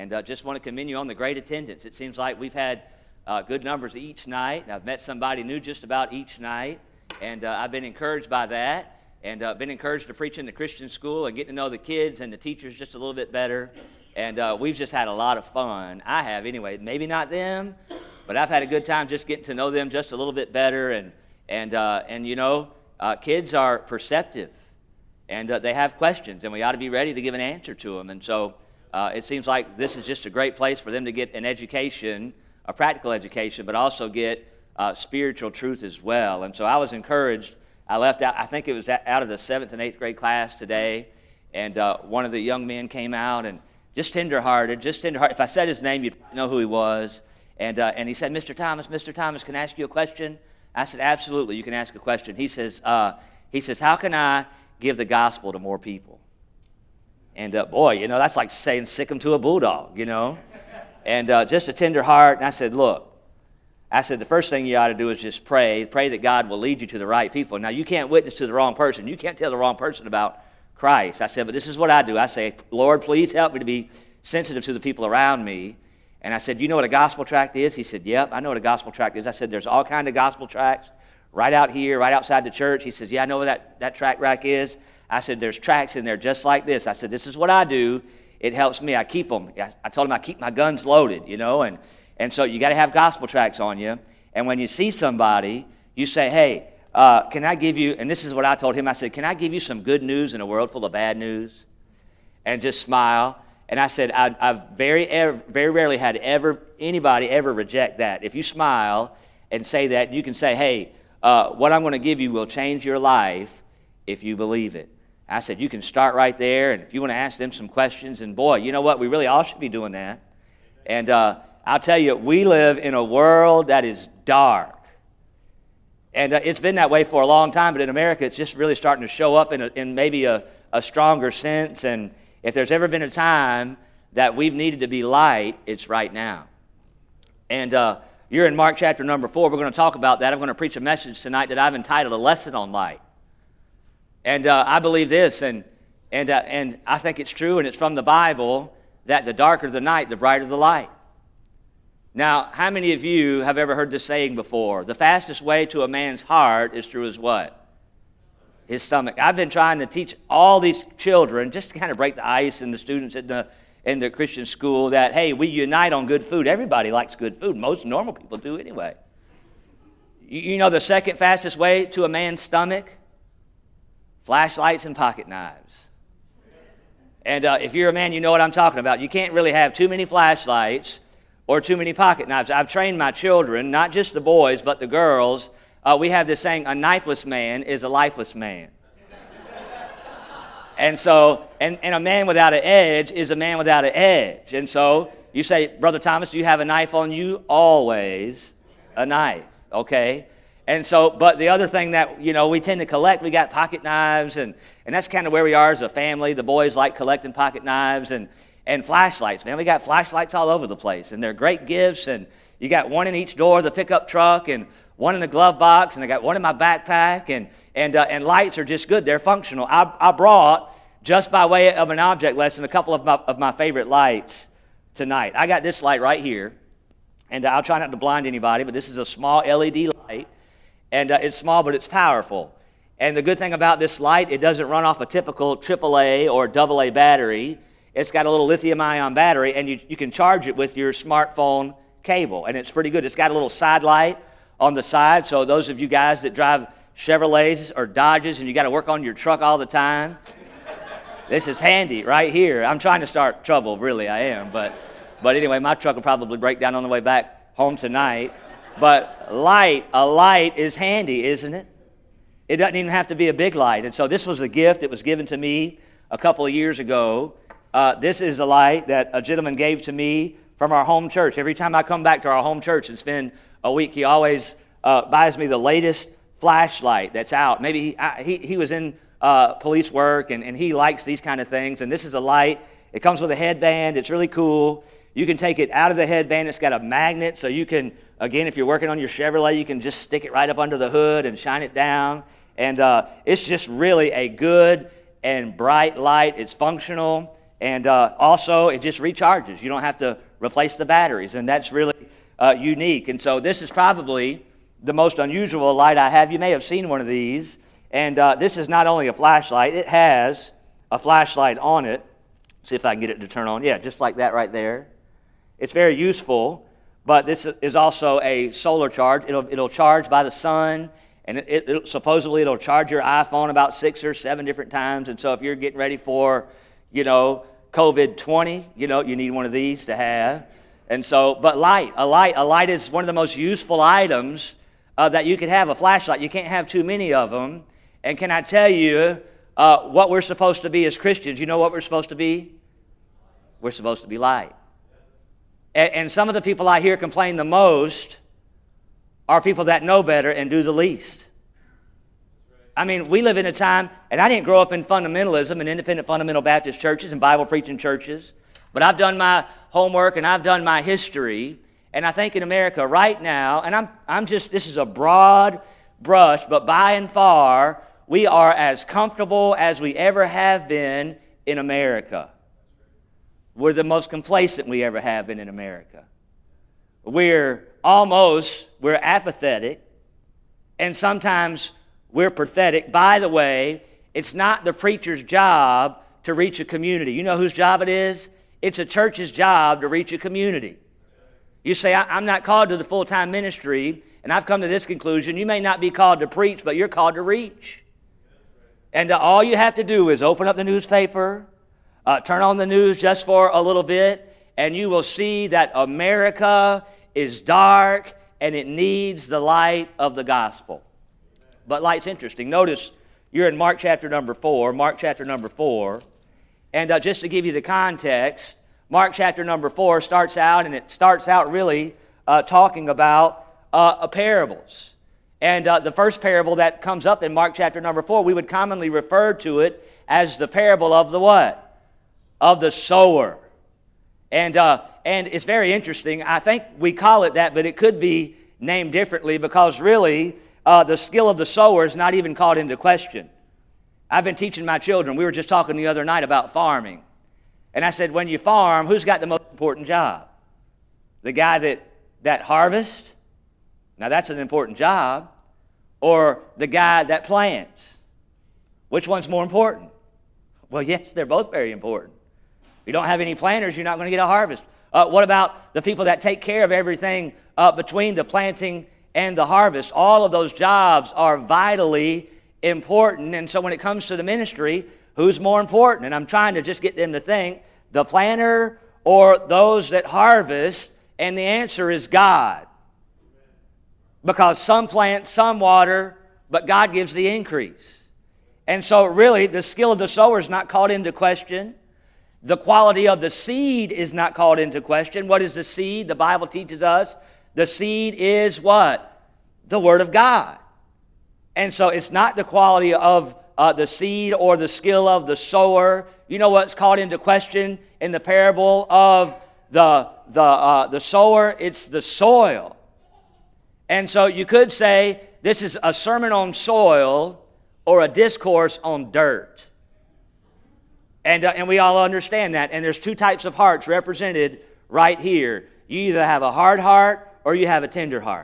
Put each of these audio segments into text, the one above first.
And just want to commend you on the great attendance. It seems like we've had good numbers each night. And I've met somebody new just about each night. And I've been encouraged by that. And been encouraged to preach in the Christian school and get to know the kids and the teachers just a little bit better. And we've just had a lot of fun. I have anyway. Maybe not them, but I've had a good time just getting to know them just a little bit better. And you know, kids are perceptive. And they have questions, and we ought to be ready to give an answer to them. And so it seems like this is just a great place for them to get an education, a practical education, but also get spiritual truth as well. And so I was encouraged. I left out, I think it was out of the 7th and 8th grade class today, and one of the young men came out, and just tender-hearted. If I said his name, you'd know who he was. And he said, Mr. Thomas, can I ask you a question? I said, absolutely, you can ask a question. He says, how can I give the gospel to more people? And boy, you know, that's like saying sick them to a bulldog, you know. And just a tender heart. And I said, look, the first thing you ought to do is just pray that God will lead you to the right people. Now, you can't witness to the wrong person. You can't tell the wrong person about Christ. I said, but this is what I do. I say, Lord, please help me to be sensitive to the people around me. And I said, do you know what a gospel tract is? He said, yep, I know what a gospel tract is. I said, there's all kinds of gospel tracts right out here, right outside the church. He says, yeah, I know what that tract rack is. I said, there's tracts in there just like this. I said, this is what I do. It helps me. I keep them. I told him I keep my guns loaded, you know, and so you got to have gospel tracts on you. And when you see somebody, you say, hey, can I give you, and this is what I told him, I said, can I give you some good news in a world full of bad news? And just smile. And I said, I've very rarely had anybody ever reject that. If you smile and say that, you can say, hey, what I'm going to give you will change your life if you believe it. I said, you can start right there, and if you want to ask them some questions, and boy, you know what? We really all should be doing that. And I'll tell you, we live in a world that is dark. And it's been that way for a long time, but in America, it's just really starting to show up in maybe a stronger sense. And if there's ever been a time that we've needed to be light, it's right now. And you're in Mark chapter number 4. We're going to talk about that. I'm going to preach a message tonight that I've entitled A Lesson on Light. And I believe this, and I think it's true, and it's from the Bible, that the darker the night, the brighter the light. Now, how many of you have ever heard this saying before? The fastest way to a man's heart is through his what? His stomach. I've been trying to teach all these children, just to kind of break the ice, and the students in the Christian school, that, hey, we unite on good food. Everybody likes good food. Most normal people do anyway. You know the second fastest way to a man's stomach? Flashlights and pocket knives. And if you're a man, you know what I'm talking about. You can't really have too many flashlights or too many pocket knives. I've trained my children, not just the boys, but the girls. We have this saying, a knifeless man is a lifeless man. And so, and a man without an edge is a man without an edge. And so you say, Brother Thomas, do you have a knife on you? Always a knife, okay? And so, but the other thing that, you know, we tend to collect, we got pocket knives, and that's kind of where we are as a family. The boys like collecting pocket knives and flashlights. Man, we got flashlights all over the place, and they're great gifts, and you got one in each door of the pickup truck, and one in the glove box, and I got one in my backpack, and lights are just good. They're functional. I brought, just by way of an object lesson, a couple of my favorite lights tonight. I got this light right here, and I'll try not to blind anybody, but this is a small LED light. And it's small, but it's powerful. And the good thing about this light, it doesn't run off a typical AAA or AA battery. It's got a little lithium-ion battery, and you can charge it with your smartphone cable. And it's pretty good. It's got a little side light on the side, so those of you guys that drive Chevrolets or Dodges and you got to work on your truck all the time, this is handy right here. I'm trying to start trouble, really, I am. But anyway, my truck will probably break down on the way back home tonight. But a light is handy, isn't it? It doesn't even have to be a big light. And so this was a gift. It was given to me a couple of years ago. This is a light that a gentleman gave to me from our home church. Every time I come back to our home church and spend a week, he always buys me the latest flashlight that's out. Maybe he was in police work, and he likes these kind of things. And this is a light. It comes with a headband. It's really cool. You can take it out of the headband. It's got a magnet, so you can, again, if you're working on your Chevrolet, you can just stick it right up under the hood and shine it down. And it's just really a good and bright light. It's functional, And also, it just recharges. You don't have to replace the batteries, and that's really unique. And so this is probably the most unusual light I have. You may have seen one of these. And this is not only a flashlight, it has a flashlight on it. See if I can get it to turn on. Yeah, just like that right there. It's very useful, but this is also a solar charge. It'll charge by the sun, and supposedly it'll charge your iPhone about 6 or 7 different times. And so if you're getting ready for, COVID-20, you need one of these to have. And so, but a light is one of the most useful items that you could have. A flashlight, you can't have too many of them. And can I tell you what we're supposed to be as Christians? You know what we're supposed to be? We're supposed to be light. And some of the people I hear complain the most are people that know better and do the least. I mean, we live in a time, and I didn't grow up in fundamentalism and independent fundamental Baptist churches and Bible preaching churches, but I've done my homework and I've done my history, and I think in America right now, and this is a broad brush, but by and far, we are as comfortable as we ever have been in America. We're the most complacent we ever have been in America. We're apathetic, and sometimes we're pathetic. By the way, it's not the preacher's job to reach a community. You know whose job it is? It's a church's job to reach a community. You say, I'm not called to the full-time ministry, and I've come to this conclusion. You may not be called to preach, but you're called to reach. And all you have to do is open up the newspaper, turn on the news just for a little bit, and you will see that America is dark and it needs the light of the gospel. But light's interesting. Notice you're in Mark chapter number 4. And just to give you the context, Mark chapter number 4 starts out really talking about parables. And the first parable that comes up in Mark chapter number 4, we would commonly refer to it as the parable of the what? Of the sower. And it's very interesting. I think we call it that, but it could be named differently because really the skill of the sower is not even called into question. I've been teaching my children. We were just talking the other night about farming. And I said, when you farm, who's got the most important job? The guy that harvests? Now that's an important job. Or the guy that plants? Which one's more important? Well, yes, they're both very important. If you don't have any planters, you're not going to get a harvest. What about the people that take care of everything between the planting and the harvest? All of those jobs are vitally important. And so when it comes to the ministry, who's more important? And I'm trying to just get them to think, the planter or those that harvest? And the answer is God. Because some plant, some water, but God gives the increase. And so really, the skill of the sower is not called into question. The quality of the seed is not called into question. What is the seed? The Bible teaches us the seed is what? The Word of God. And so it's not the quality of the seed or the skill of the sower. You know what's called into question in the parable of the sower? It's the soil. And so you could say this is a sermon on soil or a discourse on dirt. And we all understand that. And there's two types of hearts represented right here. You either have a hard heart or you have a tender heart.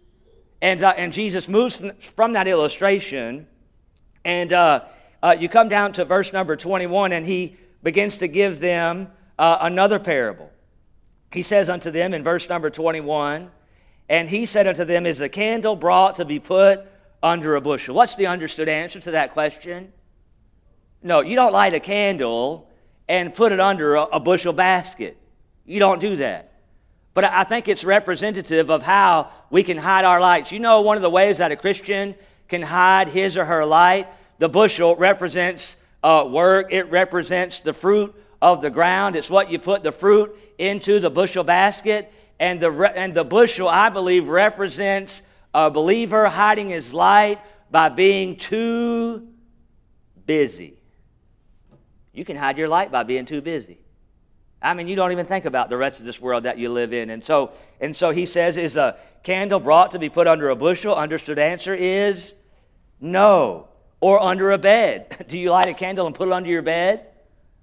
And Jesus moves from that illustration, and you come down to verse number 21, and he begins to give them another parable. He says unto them in verse number 21, and he said unto them, is a candle brought to be put under a bushel? What's the understood answer to that question? No, you don't light a candle and put it under a bushel basket. You don't do that. But I think it's representative of how we can hide our lights. You know, one of the ways that a Christian can hide his or her light, the bushel represents work. It represents the fruit of the ground. It's what you put the fruit into the bushel basket. And the bushel, I believe, represents a believer hiding his light by being too busy. You can hide your light by being too busy. I mean, you don't even think about the rest of this world that you live in. And so he says, is a candle brought to be put under a bushel? Understood answer is no. Or under a bed. Do you light a candle and put it under your bed?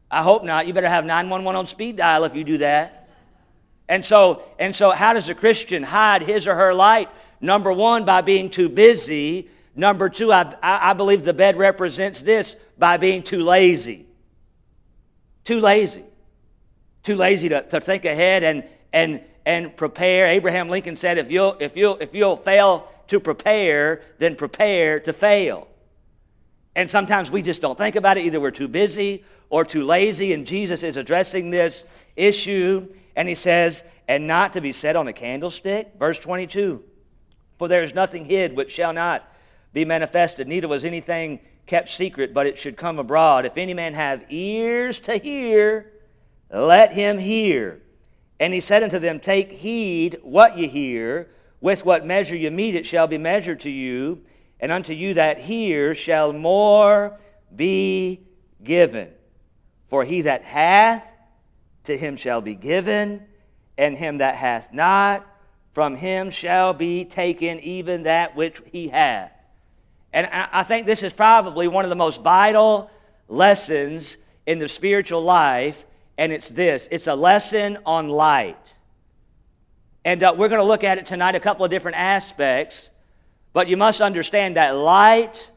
I hope not. You better have 911 on speed dial if you do that. And so how does a Christian hide his or her light? Number one, by being too busy. Number two, I believe the bed represents this, by being too lazy. Too lazy. Too lazy to think ahead and prepare. Abraham Lincoln said, if you'll fail to prepare, then prepare to fail. And sometimes we just don't think about it. Either we're too busy or too lazy, and Jesus is addressing this issue, and he says, and not to be set on a candlestick. Verse 22, for there is nothing hid which shall not be manifested, neither was anything kept secret, but it should come abroad. If any man have ears to hear, let him hear. And he said unto them, take heed what ye hear. With what measure ye mete, it shall be measured to you, and unto you that hear shall more be given. For he that hath, to him shall be given, and him that hath not, from him shall be taken even that which he hath. And I think this is probably one of the most vital lessons in the spiritual life, and it's this. It's a lesson on light. And we're going to look at it tonight, a couple of different aspects, but you must understand that light,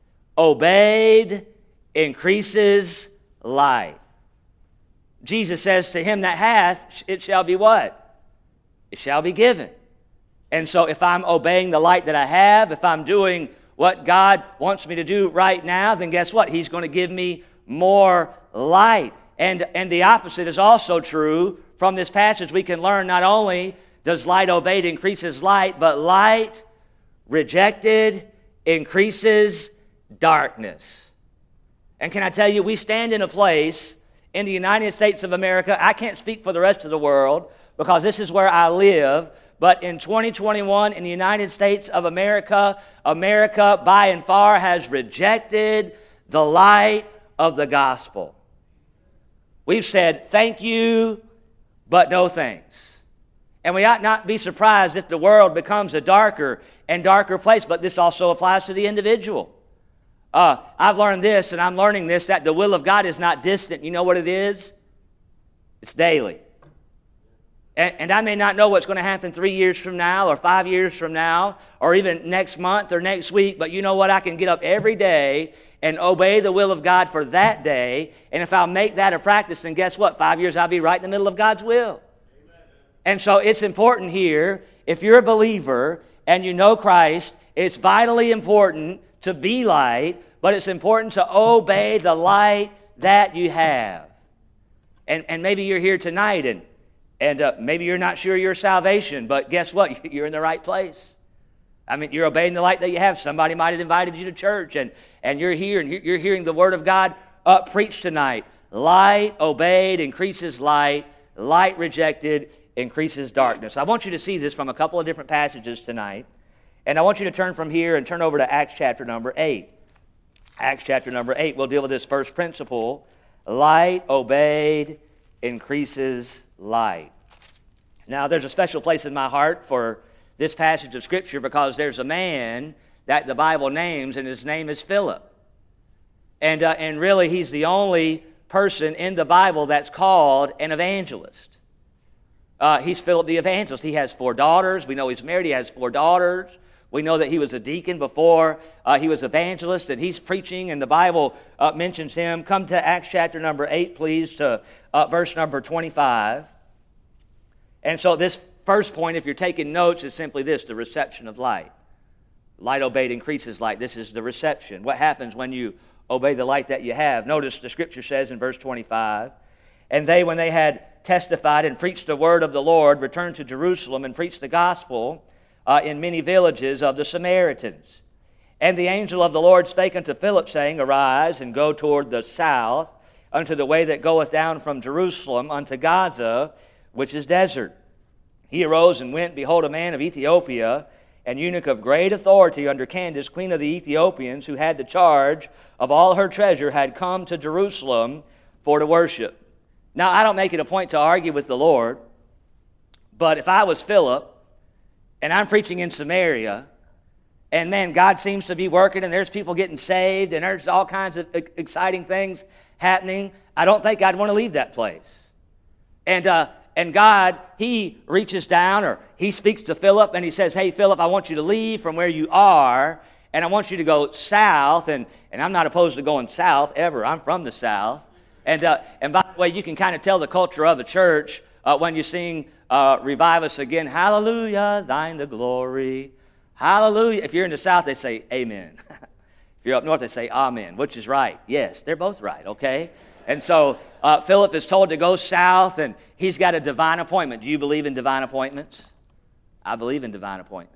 obeyed, increases light. Jesus says, to him that hath, it shall be what? It shall be given. And so if I'm obeying the light that I have, if I'm doing what God wants me to do right now, then guess what? He's going to give me more light. And the opposite is also true. From this passage we can learn not only does light obeyed increases light, but light rejected increases darkness. And can I tell you, we stand in a place in the United States of America, I can't speak for the rest of the world because this is where I live, but in 2021 in the United States of America, America by and far has rejected the light of the gospel. We've said thank you, but no thanks. And we ought not be surprised if the world becomes a darker and darker place, but this also applies to the individual. I've learned this, and I'm learning this, that the will of God is not distant. You know what it is? It's daily. And I may not know what's going to happen 3 years from now or 5 years from now or even next month or next week, but you know what? I can get up every day and obey the will of God for that day, and if I'll make that a practice, then guess what? 5 years I'll be right in the middle of God's will. And so it's important here, if you're a believer and you know Christ, it's vitally important to be light, but it's important to obey the light that you have. And maybe you're here tonight and maybe you're not sure your salvation, but guess what? You're in the right place. I mean, you're obeying the light that you have. Somebody might have invited you to church, and you're here, and you're hearing the Word of God preached tonight. Light obeyed increases light. Light rejected increases darkness. I want you to see this from a couple of different passages tonight. And I want you to turn from here and turn over to Acts chapter number 8. Acts chapter number 8 will deal with this first principle. Light obeyed increases light. Now, there's a special place in my heart for this passage of Scripture because there's a man that the Bible names, and his name is Philip. And really, he's the only person in the Bible that's called an evangelist. He's Philip the evangelist. He has 4 daughters. We know he's married. He has 4 daughters. We know that he was a deacon before he was evangelist, and he's preaching, and the Bible mentions him. Come to Acts chapter number 8, please, to verse number 25. And so this first point, if you're taking notes, is simply this, the reception of light. Light obeyed increases light. This is the reception. What happens when you obey the light that you have? Notice the Scripture says in verse 25, and they, when they had testified and preached the word of the Lord, returned to Jerusalem and preached the gospel in many villages of the Samaritans. And the angel of the Lord spake unto Philip, saying, arise and go toward the south, unto the way that goeth down from Jerusalem unto Gaza, which is desert. He arose and went. Behold, a man of Ethiopia, an eunuch of great authority under Candace, queen of the Ethiopians, who had the charge of all her treasure, had come to Jerusalem for to worship. Now, I don't make it a point to argue with the Lord, but if I was Philip, and I'm preaching in Samaria, and man, God seems to be working, and there's people getting saved, and there's all kinds of exciting things happening, I don't think I'd want to leave that place. And God, He reaches down, or He speaks to Philip, and He says, hey, Philip, I want you to leave from where you are, and I want you to go south, and I'm not opposed to going south ever. I'm from the south. And by the way, you can kind of tell the culture of a church when you sing Revive Us Again, hallelujah, thine the glory, hallelujah. If you're in the south, they say amen. If you're up north, they say amen, which is right. Yes, they're both right, okay? And so Philip is told to go south, and he's got a divine appointment. Do you believe in divine appointments? I believe in divine appointments.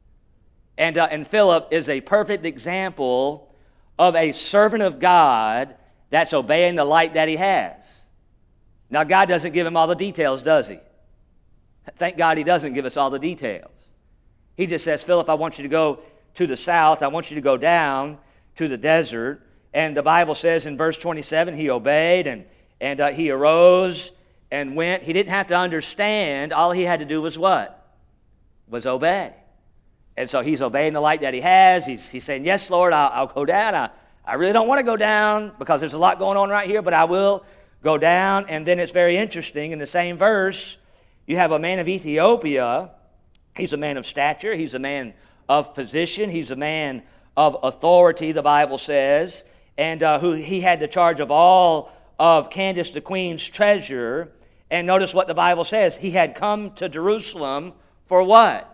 And Philip is a perfect example of a servant of God that's obeying the light that he has. Now, God doesn't give him all the details, does He? Thank God He doesn't give us all the details. He just says, Philip, I want you to go to the south. I want you to go down to the desert. And the Bible says in verse 27, he obeyed, and he arose and went. He didn't have to understand. All he had to do was what? Was obey. And so he's obeying the light that he has. He's saying, yes, Lord, I'll go down. I really don't want to go down because there's a lot going on right here, but I will go down. And then it's very interesting. In the same verse, you have a man of Ethiopia. He's a man of stature. He's a man of position. He's a man of authority, the Bible says, and who he had the charge of all of Candace the queen's treasure. And notice what the Bible says. He had come to Jerusalem for what?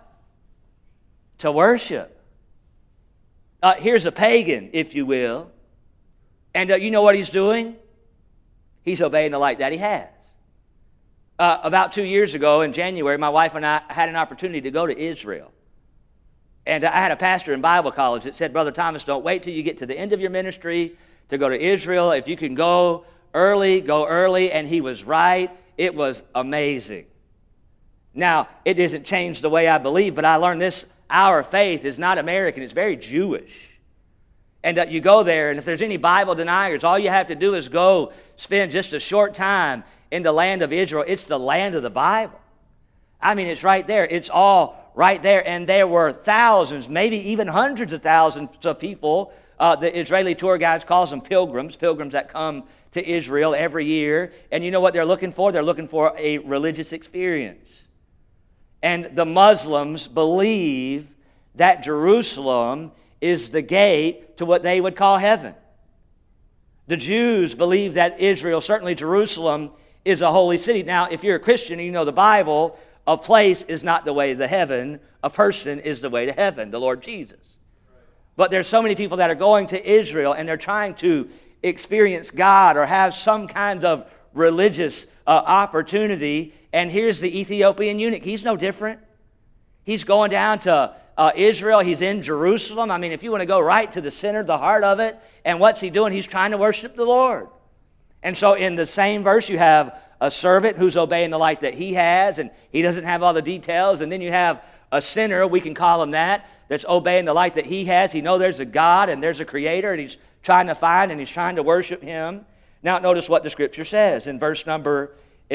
To worship. Here's a pagan, if you will. And you know what he's doing? He's obeying the light that he has. About 2 years ago in January, my wife and I had an opportunity to go to Israel. And I had a pastor in Bible college that said, Brother Thomas, don't wait till you get to the end of your ministry to go to Israel. If you can go early, go early. And he was right. It was amazing. Now, it doesn't change the way I believe, but I learned this. Our faith is not American. It's very Jewish. And you go there, and if there's any Bible deniers, all you have to do is go spend just a short time in the land of Israel. It's the land of the Bible. I mean, it's right there. It's all right there. And there were thousands, maybe even hundreds of thousands of people. The Israeli tour guides calls them pilgrims that come to Israel every year. And you know what they're looking for? They're looking for a religious experience. And the Muslims believe that Jerusalem is the gate to what they would call heaven. The Jews believe that Israel, certainly Jerusalem, is a holy city. Now, if you're a Christian and you know the Bible, a place is not the way to heaven. A person is the way to heaven, the Lord Jesus. But there's so many people that are going to Israel and they're trying to experience God or have some kind of religious opportunity. And here's the Ethiopian eunuch. He's no different. He's going down to Israel. He's in Jerusalem. I mean, if you want to go right to the center, the heart of it. And what's he doing? He's trying to worship the Lord. And so in the same verse, you have a servant who's obeying the light that he has, and he doesn't have all the details. And then you have a sinner, we can call him that, that's obeying the light that he has. He knows there's a God and there's a Creator, and he's trying to find and he's trying to worship Him. Now notice what the Scripture says in verse number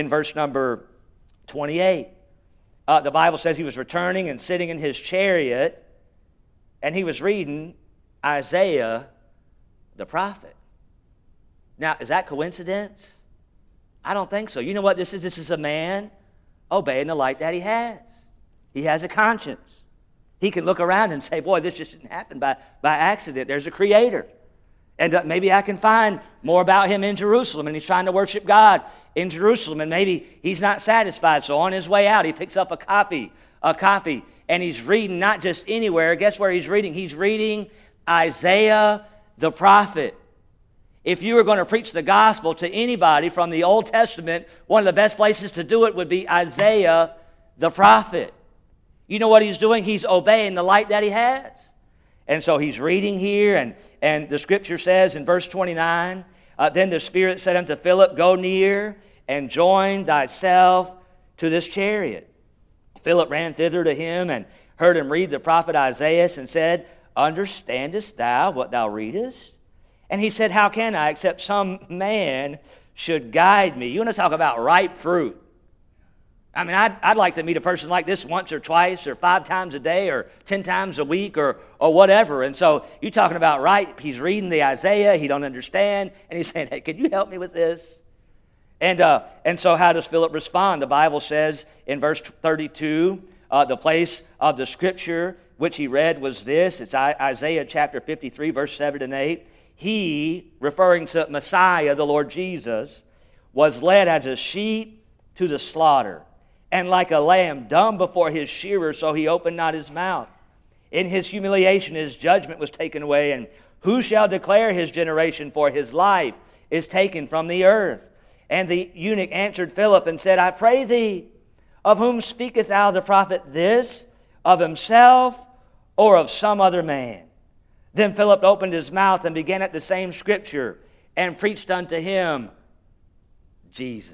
28. The Bible says he was returning and sitting in his chariot, and he was reading Isaiah the prophet. Now, is that coincidence? I don't think so. You know what this is? This is a man obeying the light that he has. He has a conscience. He can look around and say, boy, this just didn't happen by accident. There's a Creator. And maybe I can find more about Him in Jerusalem, and he's trying to worship God in Jerusalem, and maybe he's not satisfied. So on his way out, he picks up a copy, and he's reading not just anywhere. Guess where he's reading? He's reading Isaiah the prophet. If you were going to preach the gospel to anybody from the Old Testament, one of the best places to do it would be Isaiah the prophet. You know what he's doing? He's obeying the light that he has. And so he's reading here, and the Scripture says in verse 29, then the Spirit said unto Philip, go near and join thyself to this chariot. Philip ran thither to him and heard him read the prophet Isaiah and said, understandest thou what thou readest? And he said, how can I, except some man should guide me? You want to talk about ripe fruit? I mean, I'd like to meet a person like this once or twice or 5 times a day or 10 times a week or whatever. And so you're talking about, right, he's reading the Isaiah, he don't understand, and he's saying, hey, can you help me with this? And so how does Philip respond? The Bible says in verse 32, the place of the scripture which he read was this. It's Isaiah chapter 53, verse 7 and 8. He, referring to Messiah, the Lord Jesus, was led as a sheep to the slaughter, and like a lamb dumb before his shearer, so he opened not his mouth. In his humiliation his judgment was taken away, and who shall declare his generation? For his life is taken from the earth. And the eunuch answered Philip and said, I pray thee, of whom speaketh thou the prophet this? Of himself or of some other man? Then Philip opened his mouth and began at the same scripture and preached unto him Jesus.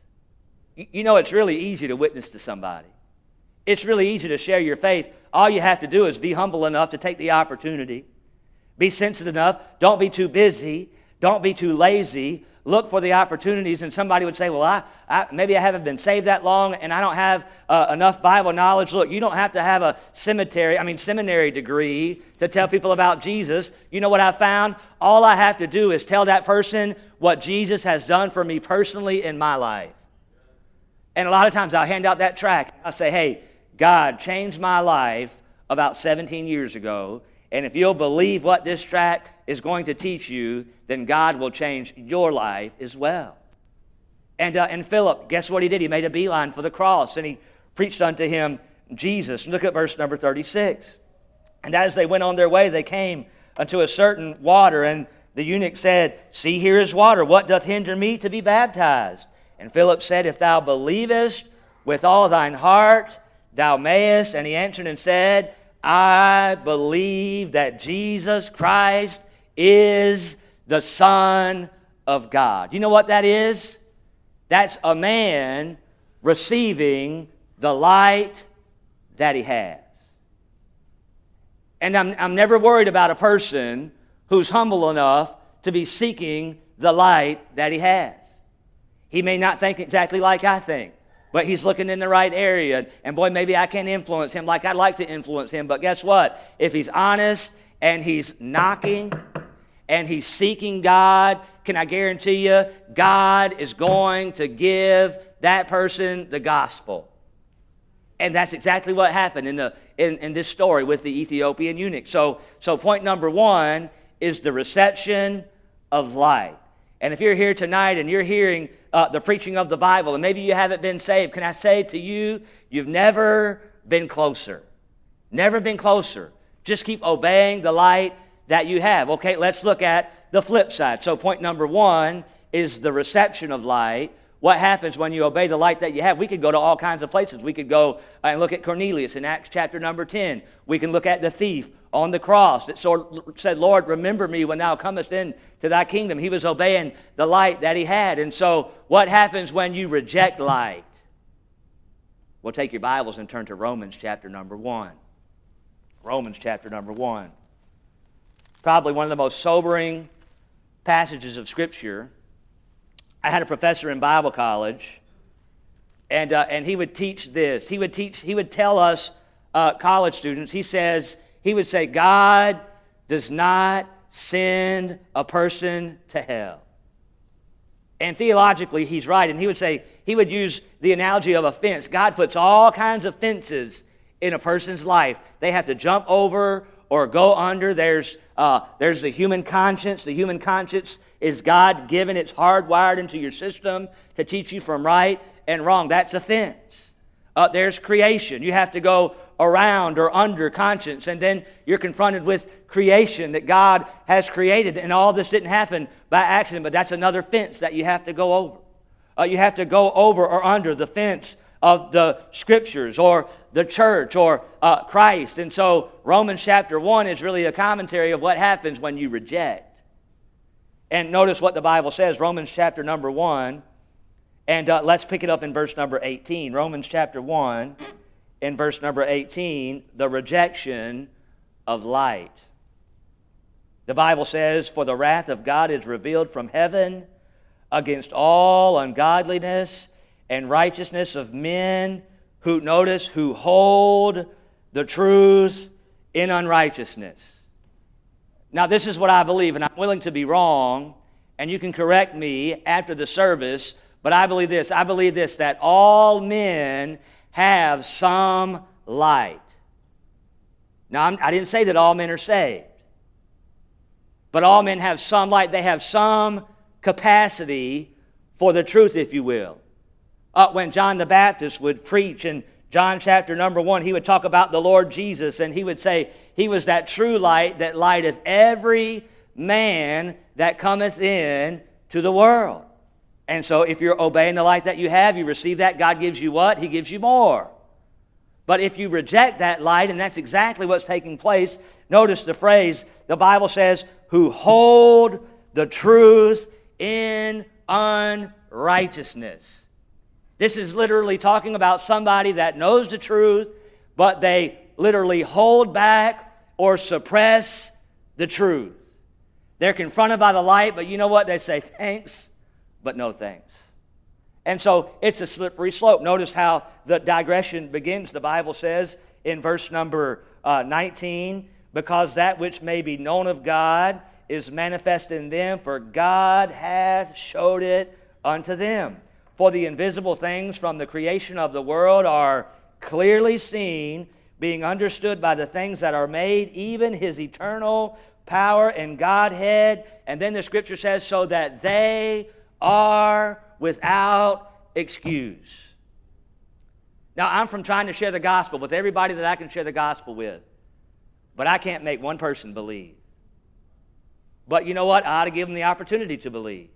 You know, it's really easy to witness to somebody. It's really easy to share your faith. All you have to do is be humble enough to take the opportunity. Be sensitive enough. Don't be too busy. Don't be too lazy. Look for the opportunities, and somebody would say, well, maybe I haven't been saved that long, and I don't have enough Bible knowledge. Look, you don't have to have a seminary degree to tell people about Jesus. You know what I found? All I have to do is tell that person what Jesus has done for me personally in my life. And a lot of times I'll hand out that tract. I'll say, hey, God changed my life about 17 years ago, and if you'll believe what this tract is going to teach you, then God will change your life as well. And Philip, guess what he did? He made a beeline for the cross, and he preached unto him Jesus. Look at verse number 36. And as they went on their way, they came unto a certain water, and the eunuch said, see, here is water. What doth hinder me to be baptized? And Philip said, if thou believest with all thine heart, thou mayest. And he answered and said, I believe that Jesus Christ is the Son of God. You know what that is? That's a man receiving the light that he has. And I'm never worried about a person who's humble enough to be seeking the light that he has. He may not think exactly like I think, but he's looking in the right area. And boy, maybe I can't influence him like I'd like to influence him. But guess what? If he's honest and he's knocking and he's seeking God, can I guarantee you, God is going to give that person the gospel. And that's exactly what happened in this story with the Ethiopian eunuch. So point number one is the reception of light. And if you're here tonight and you're hearing the preaching of the Bible, and maybe you haven't been saved, can I say to you, you've never been closer. Never been closer. Just keep obeying the light that you have. Okay, let's look at the flip side. So point number one is the reception of light. What happens when you obey the light that you have? We could go to all kinds of places. We could go and look at Cornelius in Acts chapter number 10. We can look at the thief on the cross that said, Lord, remember me when thou comest into thy kingdom. He was obeying the light that he had. And so what happens when you reject light? Well, take your Bibles and turn to Romans chapter number 1. Romans chapter number 1. Probably one of the most sobering passages of Scripture. I had a professor in Bible college, and he would teach this. He would tell us college students. He would say, God does not send a person to hell. And theologically, he's right. And he would use the analogy of a fence. God puts all kinds of fences in a person's life. They have to jump over or go under. There's the human conscience. The human conscience is God-given. It's hardwired into your system to teach you from right and wrong. That's a fence. There's creation. You have to go around or under conscience, and then you're confronted with creation that God has created, and all this didn't happen by accident, but that's another fence that you have to go over. You have to go over or under the fence of the Scriptures or the church or Christ. And so Romans chapter 1 is really a commentary of what happens when you reject. And notice what the Bible says, Romans chapter number 1, and let's pick it up in verse number 18. Romans chapter 1, in verse number 18, the rejection of light. The Bible says, for the wrath of God is revealed from heaven against all ungodliness and righteousness of men who, notice, who hold the truth in unrighteousness. Now, this is what I believe, and I'm willing to be wrong, and you can correct me after the service, but I believe this. I believe this, that all men have some light. Now, I didn't say that all men are saved, but all men have some light. They have some capacity for the truth, if you will. When John the Baptist would preach in John chapter number 1, he would talk about the Lord Jesus, and he would say, He was that true light that lighteth every man that cometh in to the world. And so if you're obeying the light that you have, you receive that, God gives you what? He gives you more. But if you reject that light, and that's exactly what's taking place, notice the phrase, the Bible says, who hold the truth in unrighteousness. This is literally talking about somebody that knows the truth, but they literally hold back or suppress the truth. They're confronted by the light, but you know what? They say, thanks, but no thanks. And so it's a slippery slope. Notice how the digression begins. The Bible says in verse number 19, because that which may be known of God is manifest in them, for God hath showed it unto them. For the invisible things from the creation of the world are clearly seen, being understood by the things that are made, even His eternal power and Godhead. And then the Scripture says, so that they are without excuse. Now, I'm from trying to share the gospel with everybody that I can share the gospel with. But I can't make one person believe. But you know what? I ought to give them the opportunity to believe.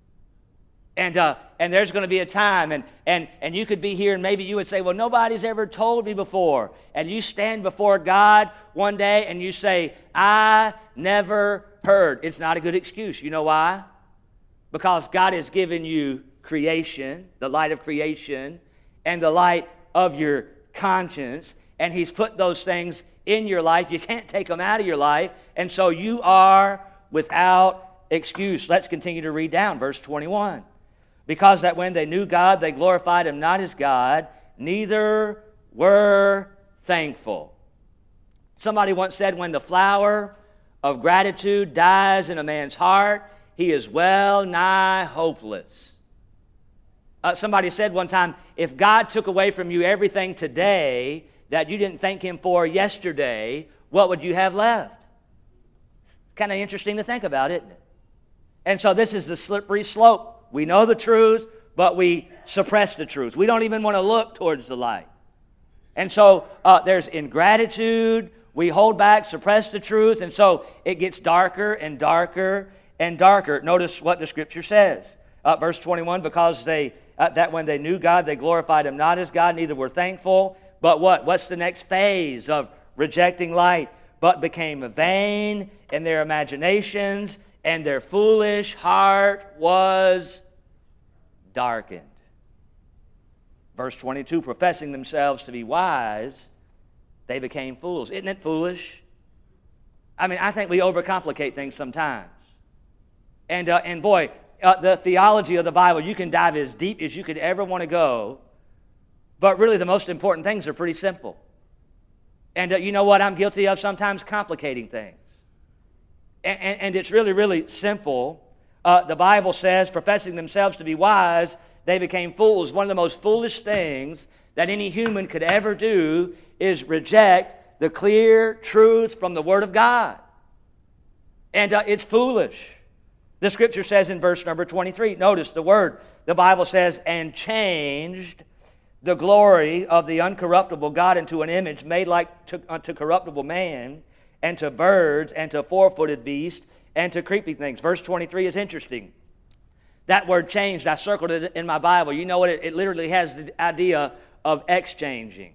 And there's going to be a time, and you could be here, and maybe you would say, well, nobody's ever told me before. And you stand before God one day, and you say, I never heard. It's not a good excuse. You know why? Because God has given you creation, the light of creation, and the light of your conscience, and He's put those things in your life. You can't take them out of your life, and so you are without excuse. Let's continue to read down, verse 21. Because that when they knew God, they glorified Him not as God, neither were thankful. Somebody once said, when the flower of gratitude dies in a man's heart, he is well nigh hopeless. Somebody said one time, if God took away from you everything today that you didn't thank Him for yesterday, what would you have left? Kind of interesting to think about, isn't it? And so this is the slippery slope. We know the truth, but we suppress the truth. We don't even want to look towards the light. And so there's ingratitude. We hold back, suppress the truth, and so it gets darker and darker and darker. Notice what the Scripture says. Verse 21, because that when they knew God, they glorified Him not as God, neither were thankful. But what? What's the next phase of rejecting light? But became vain in their imaginations, and their foolish heart was darkened. Verse 22, professing themselves to be wise, they became fools. Isn't it foolish? I mean, I think we overcomplicate things sometimes. And boy, the theology of the Bible, you can dive as deep as you could ever want to go, but really the most important things are pretty simple. And you know what I'm guilty of? Sometimes complicating things. And it's really, really simple. The Bible says, professing themselves to be wise, they became fools. One of the most foolish things that any human could ever do is reject the clear truth from the Word of God. And it's foolish. The Scripture says in verse number 23, notice the word, the Bible says, and changed the glory of the uncorruptible God into an image made like unto corruptible man, and to birds, and to four-footed beasts, and to creepy things. Verse 23 is interesting. That word changed, I circled it in my Bible. You know what? It literally has the idea of exchanging.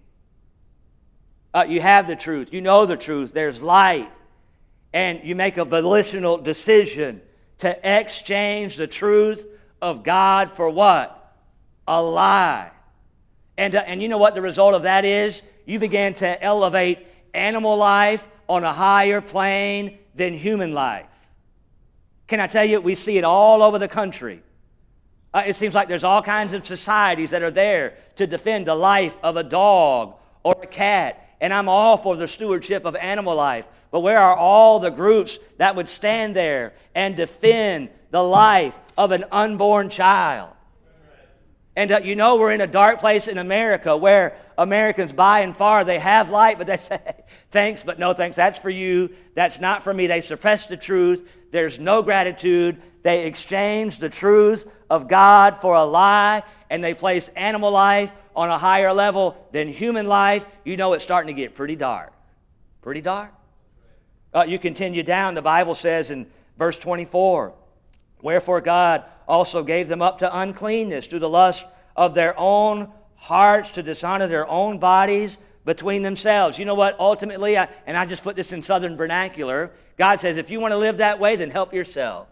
You have the truth. You know the truth. There's light. And you make a volitional decision to exchange the truth of God for what? A lie. And you know what the result of that is? You began to elevate animal life on a higher plane than human life. Can I tell you, we see it all over the country. It seems like there's all kinds of societies that are there to defend the life of a dog or a cat. And I'm all for the stewardship of animal life. But where are all the groups that would stand there and defend the life of an unborn child? And we're in a dark place in America where Americans, by and far, they have light, but they say, thanks, but no thanks. That's for you. That's not for me. They suppress the truth. There's no gratitude. They exchange the truth of God for a lie, and they place animal life on a higher level than human life. It's starting to get pretty dark. Pretty dark. You continue down, the Bible says in verse 24, wherefore God also gave them up to uncleanness through the lust of their own hearts, to dishonor their own bodies between themselves. You know what? Ultimately, and I just put this in Southern vernacular, God says, if you want to live that way, then help yourself.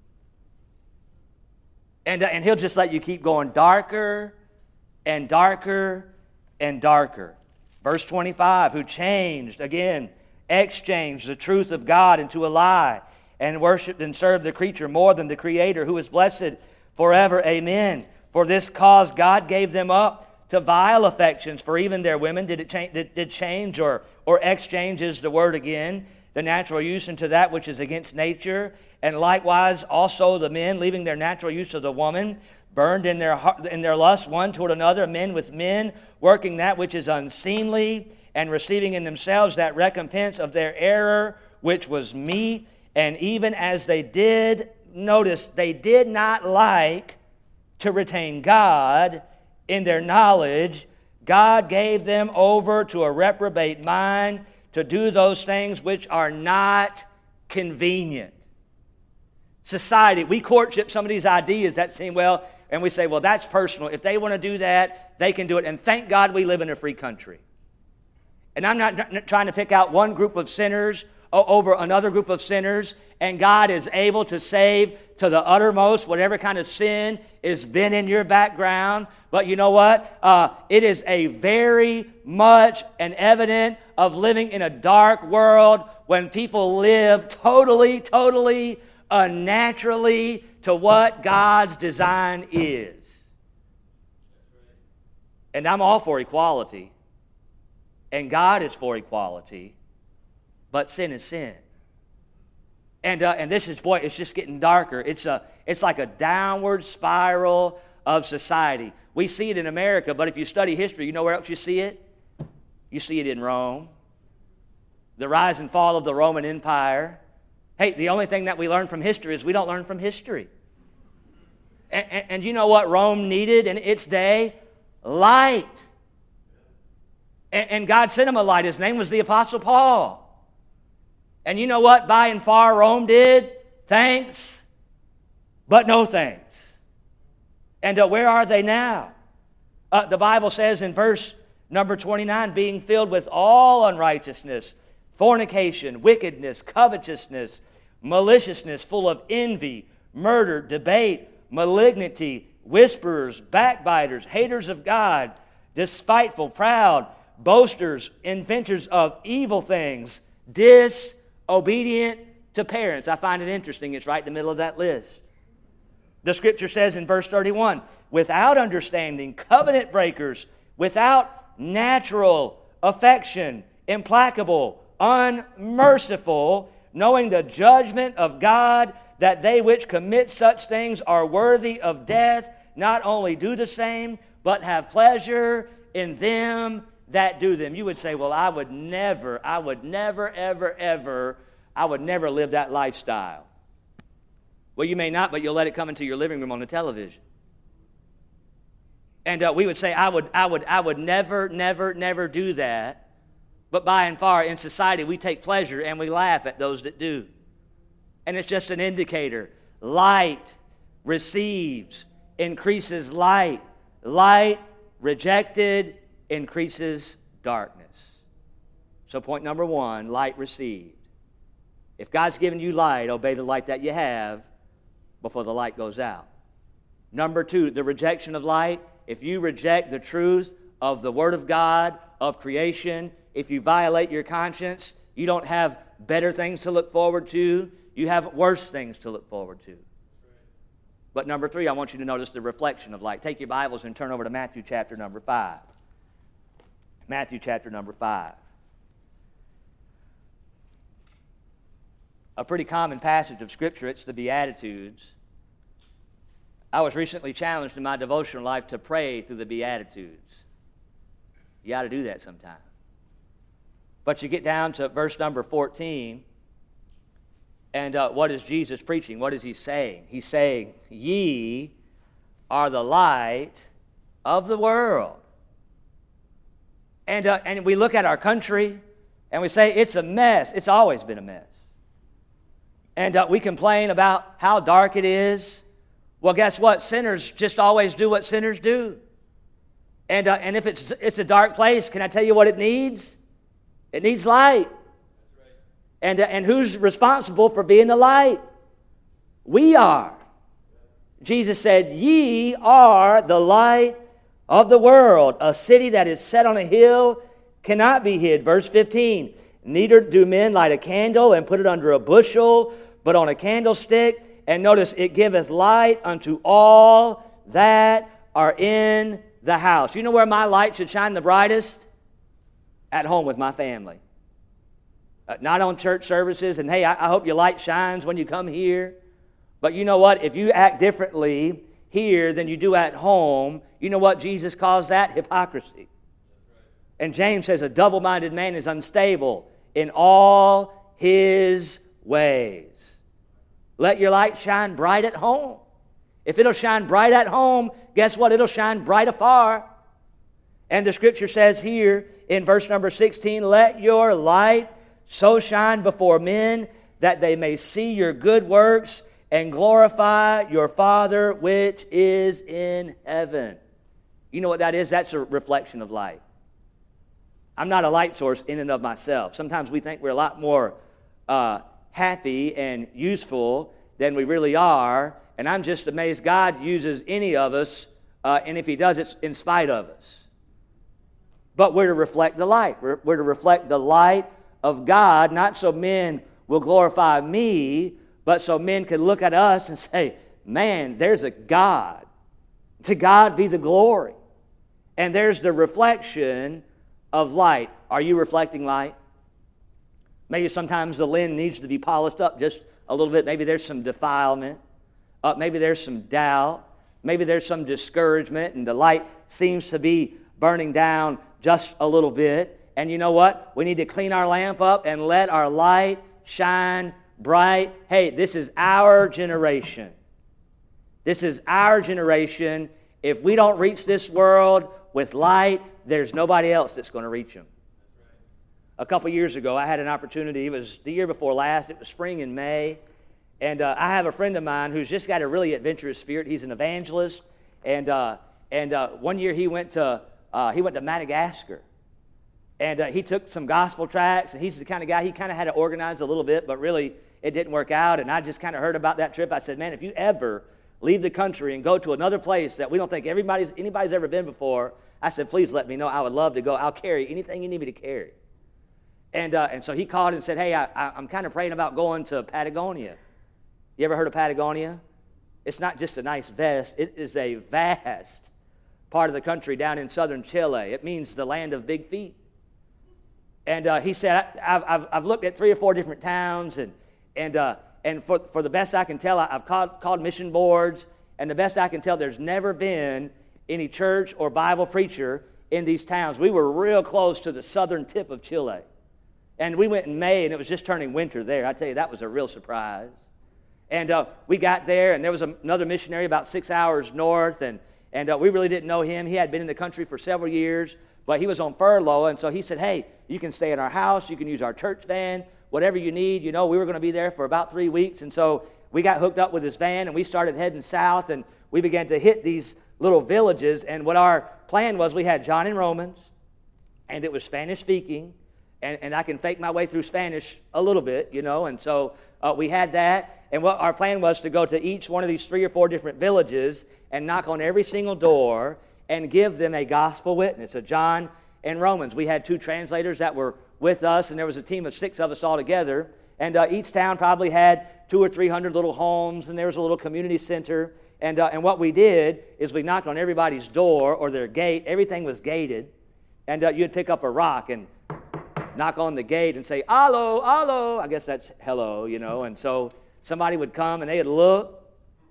And He'll just let you keep going darker and darker and darker. Verse 25, who exchanged the truth of God into a lie, and worshipped and served the creature more than the Creator, who is blessed forever. Amen. For this cause God gave them up to vile affections, for even their women did change or exchange is the word again, the natural use into that which is against nature. And likewise also the men, leaving their natural use of the woman, burned in their lust one toward another, men with men, working that which is unseemly, and receiving in themselves that recompense of their error, which was meat. And even as they did, notice, they did not like to retain God in their knowledge, God gave them over to a reprobate mind to do those things which are not convenient. Society, we courtship some of these ideas that seem and we say, well, that's personal. If they want to do that, they can do it. And thank God we live in a free country. And I'm not trying to pick out one group of sinners over another group of sinners, and God is able to save to the uttermost whatever kind of sin has been in your background. But you know what? It is a very much an evidence of living in a dark world when people live totally unnaturally to what God's design is. And I'm all for equality, and God is for equality. But sin is sin. And this is, it's just getting darker. It's like a downward spiral of society. We see it in America, but if you study history, you know where else you see it? You see it in Rome. The rise and fall of the Roman Empire. Hey, the only thing that we learn from history is we don't learn from history. And you know what Rome needed in its day? Light. And God sent him a light. His name was the Apostle Paul. And you know what by and far Rome did? Thanks, but no thanks. And where are they now? The Bible says in verse number 29, being filled with all unrighteousness, fornication, wickedness, covetousness, maliciousness, full of envy, murder, debate, malignity, whisperers, backbiters, haters of God, despiteful, proud, boasters, inventors of evil things, disobedient to parents. I find it interesting. It's right in the middle of that list. The Scripture says in verse 31, without understanding, covenant breakers, without natural affection, implacable, unmerciful, knowing the judgment of God, that they which commit such things are worthy of death, not only do the same, but have pleasure in them that do them. You would say, well, I would never, ever live that lifestyle. Well, you may not, but you'll let it come into your living room on the television. And we would say, I would never do that. But by and far, in society, we take pleasure and we laugh at those that do. And it's just an indicator. Light receives, increases light. Light rejected increases darkness. So point number one, light received. If God's given you light, obey the light that you have before the light goes out. Number two, the rejection of light. If you reject the truth of the Word of God, of creation, if you violate your conscience, you don't have better things to look forward to. You have worse things to look forward to. But number 3, I want you to notice the reflection of light. Take your Bibles and turn over to Matthew chapter number 5. Matthew chapter number 5. A pretty common passage of Scripture. It's the Beatitudes. I was recently challenged in my devotional life to pray through the Beatitudes. You ought to do that sometime. But you get down to verse number 14, and what is Jesus preaching? What is he saying? He's saying, ye are the light of the world. And we look at our country, and we say, it's a mess. It's always been a mess. And we complain about how dark it is. Well, guess what? Sinners just always do what sinners do. And if it's a dark place, can I tell you what it needs? It needs light. And who's responsible for being the light? We are. Jesus said, ye are the light of the world. A city that is set on a hill cannot be hid. Verse 15, neither do men light a candle and put it under a bushel, but on a candlestick. And notice, it giveth light unto all that are in the house. You know where my light should shine the brightest? At home with my family. Not on church services, and hey, I hope your light shines when you come here. But you know what? If you act differently here than you do at home, you know what Jesus calls that? Hypocrisy. And James says a double-minded man is unstable in all his ways. Let your light shine bright at home. If it'll shine bright at home, guess what? It'll shine bright afar. And the Scripture says here in verse number 16, let your light so shine before men that they may see your good works and glorify your Father which is in heaven. You know what that is? That's a reflection of light. I'm not a light source in and of myself. Sometimes we think we're a lot more happy and useful than we really are. And I'm just amazed God uses any of us, and if He does, it's in spite of us. But we're to reflect the light. We're to reflect the light of God, not so men will glorify me, but so men can look at us and say, man, there's a God. To God be the glory. And there's the reflection of light. Are you reflecting light? Maybe sometimes the lens needs to be polished up just a little bit. Maybe there's some defilement. Maybe there's some doubt. Maybe there's some discouragement, and the light seems to be burning down just a little bit. And you know what? We need to clean our lamp up and let our light shine bright. Hey, this is our generation. This is our generation. If we don't reach this world with light, there's nobody else that's going to reach them. A couple years ago, I had an opportunity. It was the year before last. It was spring in May. And I have a friend of mine who's just got a really adventurous spirit. He's an evangelist. And one year he went to Madagascar. And he took some gospel tracts, and he's the kind of guy, he kind of had to organize a little bit, but really it didn't work out. And I just kind of heard about that trip. I said, man, if you ever leave the country and go to another place that we don't think anybody's ever been before, I said, please let me know. I would love to go. I'll carry anything you need me to carry. And so he called and said, hey, I'm kind of praying about going to Patagonia. You ever heard of Patagonia? It's not just a nice vest. It is a vast part of the country down in southern Chile. It means the land of big feet. And he said, I've looked at 3 or 4 different towns, and for the best I can tell, I've called mission boards, and the best I can tell, there's never been any church or Bible preacher in these towns. We were real close to the southern tip of Chile. And we went in May, and it was just turning winter there. I tell you, that was a real surprise. And we got there, and there was another missionary about 6 hours north, and we really didn't know him. He had been in the country for several years, but he was on furlough, and so he said, hey, you can stay in our house, you can use our church van, whatever you need. You know, we were going to be there for about 3 weeks, and so we got hooked up with his van, and we started heading south, and we began to hit these little villages, and what our plan was, we had John and Romans, and it was Spanish-speaking, and I can fake my way through Spanish a little bit, you know, and so we had that, and what our plan was to go to each one of these 3 or 4 different villages and knock on every single door and give them a gospel witness, a John and Romans. We had 2 translators that were with us, and there was a team of 6 of us all together, and each town probably had 200 or 300 little homes, and there was a little community center, And what we did is we knocked on everybody's door or their gate. Everything was gated. And you'd pick up a rock and knock on the gate and say, "Allo, allo." I guess that's hello, you know. And so somebody would come and they'd look,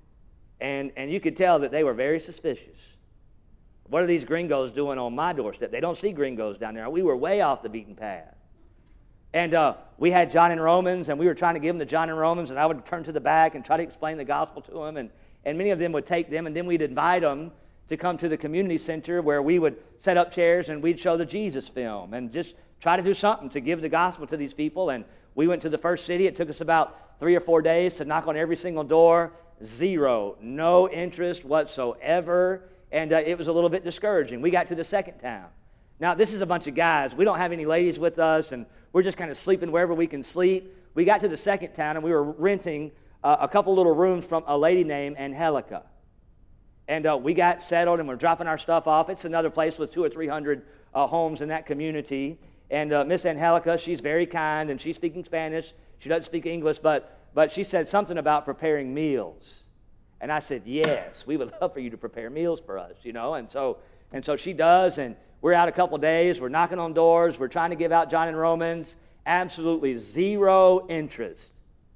and you could tell that they were very suspicious. What are these gringos doing on my doorstep? They don't see gringos down there. We were way off the beaten path. And we had John and Romans, and we were trying to give them the John and Romans, and I would turn to the back and try to explain the gospel to them, and many of them would take them, and then we'd invite them to come to the community center where we would set up chairs and we'd show the Jesus film and just try to do something to give the gospel to these people. And we went to the first city. It took us about 3 or 4 days to knock on every single door. Zero. No interest whatsoever. And it was a little bit discouraging. We got to the second town. Now, this is a bunch of guys. We don't have any ladies with us, and we're just kind of sleeping wherever we can sleep. We got to the second town, and we were renting a couple little rooms from a lady named Angelica. And we got settled, and we're dropping our stuff off. It's another place with 200 or 300 homes in that community. And Miss Angelica, she's very kind, and she's speaking Spanish. She doesn't speak English, but she said something about preparing meals. And I said, yes, we would love for you to prepare meals for us, you know. And so she does, and we're out a couple days. We're knocking on doors. We're trying to give out John and Romans. Absolutely zero interest.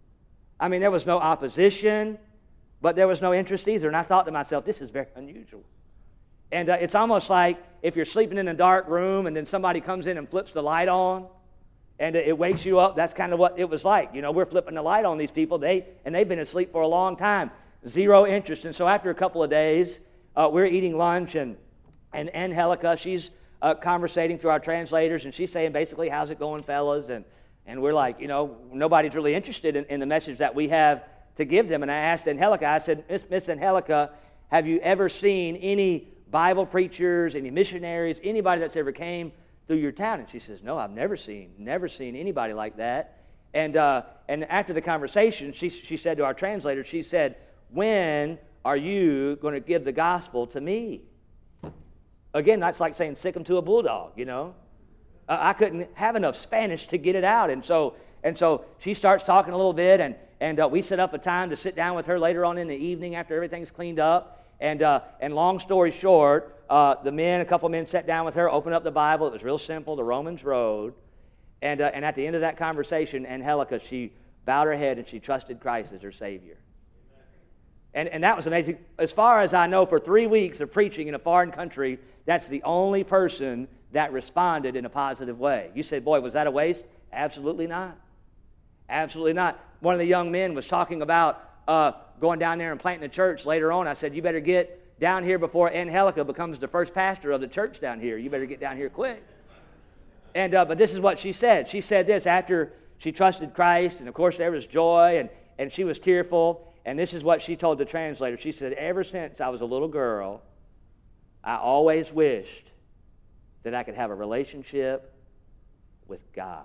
I mean, there was no opposition, but there was no interest either. And I thought to myself, this is very unusual. And it's almost like if you're sleeping in a dark room and then somebody comes in and flips the light on and it wakes you up. That's kind of what it was like. You know, we're flipping the light on these people, they've been asleep for a long time. Zero interest. And so after a couple of days, we're eating lunch, and Angelica, she's conversating through our translators, and she's saying basically, how's it going, fellas? And we're like, you know, nobody's really interested in the message that we have to give them. And I asked Angelica, I said, Miss Angelica, have you ever seen any Bible preachers, any missionaries, anybody that's ever came through your town? And she says, no, I've never seen anybody like that. And after the conversation, she said to our translator, she said, when are you going to give the gospel to me? Again, that's like saying sick 'em to a bulldog, you know. I couldn't have enough Spanish to get it out. And so she starts talking a little bit, and we set up a time to sit down with her later on in the evening after everything's cleaned up. And long story short, a couple men sat down with her, opened up the Bible. It was real simple, the Romans Road. And at the end of that conversation, Angelica, she bowed her head and she trusted Christ as her Savior. And that was amazing. As far as I know, for 3 weeks of preaching in a foreign country, that's the only person that responded in a positive way. You say, boy, was that a waste? Absolutely not. Absolutely not. One of the young men was talking about going down there and planting a church later on. I said, you better get down here before Angelica becomes the first pastor of the church down here. You better get down here quick. But this is what she said. She said this after she trusted Christ, and of course there was joy, and she was tearful. And this is what she told the translator. She said, ever since I was a little girl, I always wished that I could have a relationship with God.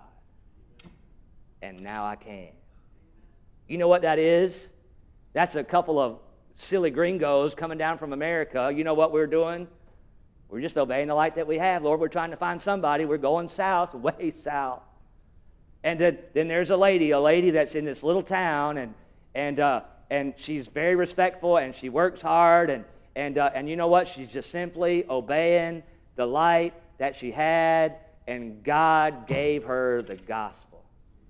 And now I can. You know what that is? That's a couple of silly gringos coming down from America. You know what we're doing? We're just obeying the light that we have. Lord, we're trying to find somebody. We're going south, way south. And then there's a lady that's in this little town, and she's very respectful, and she works hard, and you know what? She's just simply obeying the light that she had, and God gave her the gospel.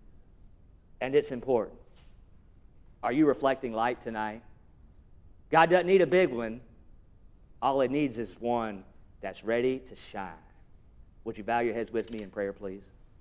And it's important. Are you reflecting light tonight? God doesn't need a big one. All He needs is one that's ready to shine. Would you bow your heads with me in prayer, please?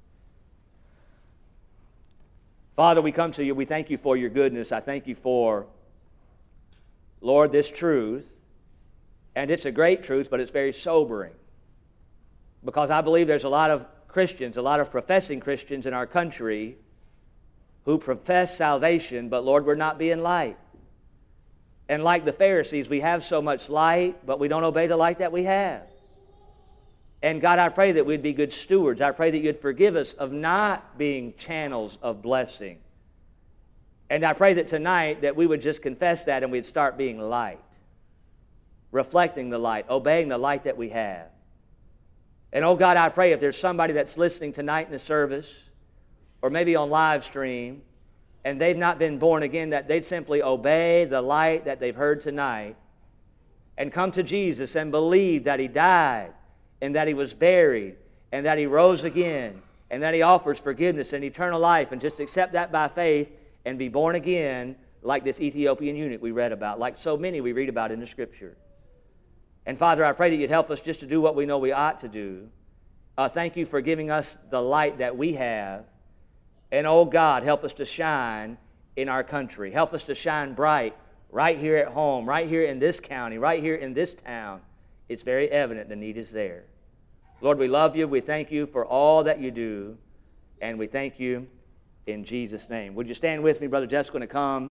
Father, we come to you. We thank you for your goodness. I thank you for, Lord, this truth. And it's a great truth, but it's very sobering. Because I believe there's a lot of Christians, a lot of professing Christians in our country who profess salvation, but Lord, we're not being light. And like the Pharisees, we have so much light, but we don't obey the light that we have. And God, I pray that we'd be good stewards. I pray that you'd forgive us of not being channels of blessing. And I pray that tonight that we would just confess that and we'd start being light, reflecting the light, obeying the light that we have. And oh God, I pray if there's somebody that's listening tonight in the service, or maybe on live stream, and they've not been born again, that they'd simply obey the light that they've heard tonight and come to Jesus and believe that He died and that He was buried and that He rose again and that He offers forgiveness and eternal life, and just accept that by faith and be born again, like this Ethiopian eunuch we read about, like so many we read about in the Scripture. And Father, I pray that You'd help us just to do what we know we ought to do. Thank You for giving us the light that we have. And, oh God, help us to shine in our country. Help us to shine bright right here at home, right here in this county, right here in this town. It's very evident the need is there. Lord, we love You. We thank You for all that You do. And we thank You in Jesus' name. Would you stand with me? Brother Jeff's going to come.